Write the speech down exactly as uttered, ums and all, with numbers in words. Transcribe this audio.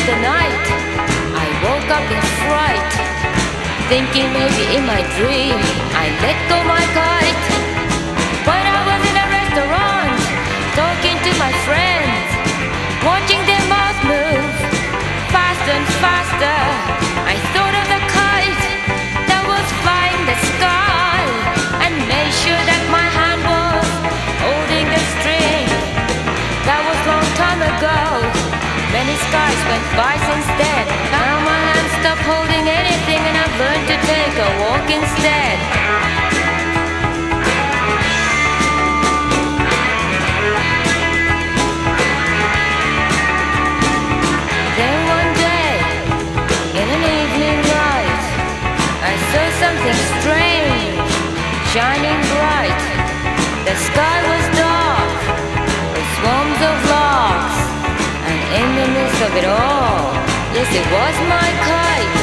the night, I woke up in fright, thinking maybe in my dream I let go my kite. But I was in a restaurant, talking to my friends, watching their mouths move faster and faster. I thought of the kite that was flying the sky, and made sure that my hand was holding the string. That was long time ago. Many skies went by since then. Now my hand stopped holding anything, and I've learned to take a walk instead. Then one day, in an evening light, I saw something strange, shining bright. The sky was dark, with swarms of larks, and in the midst of it all, yes, it was my kite.